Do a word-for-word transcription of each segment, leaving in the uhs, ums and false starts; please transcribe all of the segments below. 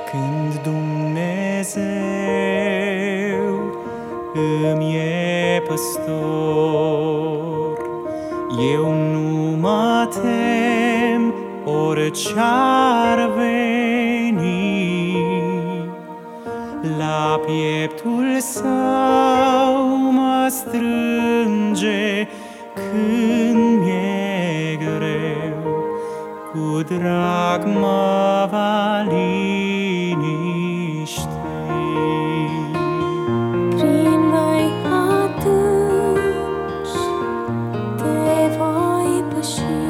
Când Dumnezeu îmi e păstor, eu nu mă tem orice-ar veni. La pieptul său mă strânge când mi-e greu, cu drag mă va liniști. Prin văi adânci te voi păși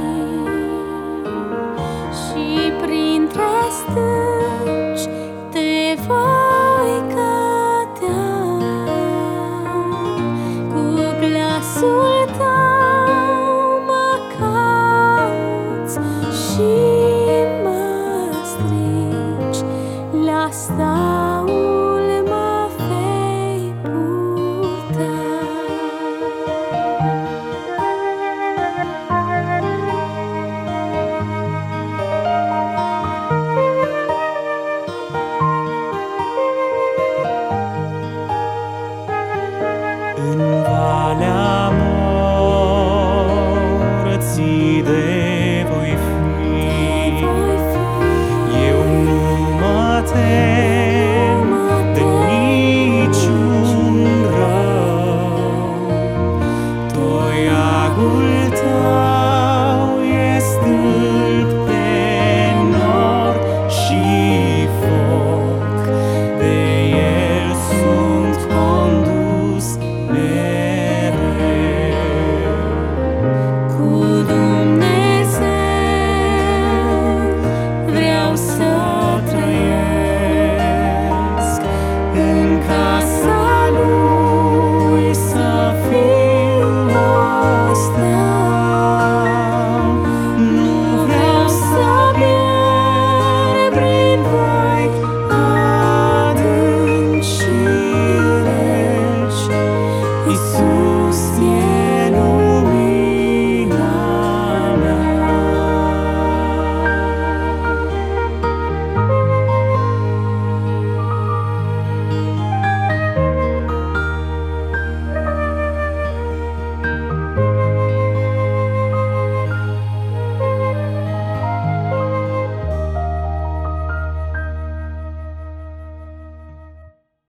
și printre stânci te voi cădea. Cu glasul tău mă cauți și mă strigi la asta.